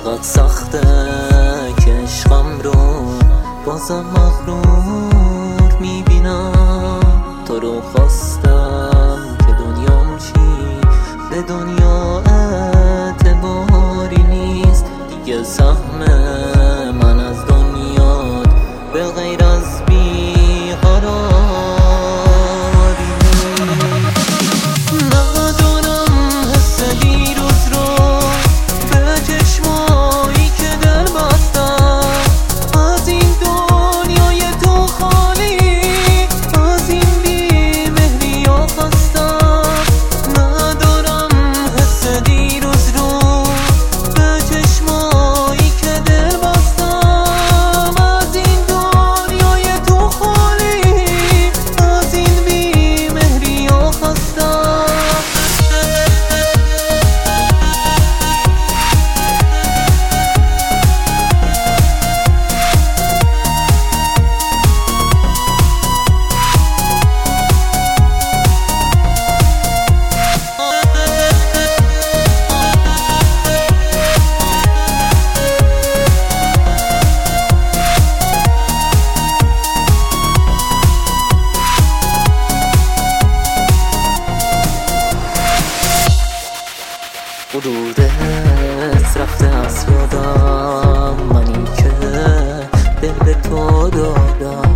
چقدر سخته که عشقم رو بازم مغرور میبینم. تو رو خواستم که دنیام چی به دنیا اعتباری نیست دیگه. سهم من از دنیا به غیر از بیقراری نیست. ندارم حس دیروز رو به چشمایی که دل بستم. از این دنیای تو خالی، از این بی‌مهری ها خستم. ندارم حس دیروز رو به چشمایی که دل بستم. از این دنیای تو خالی، از این بی‌مهری ها خستم. غرورت رفته از یادم، منی که دل به تو دادم.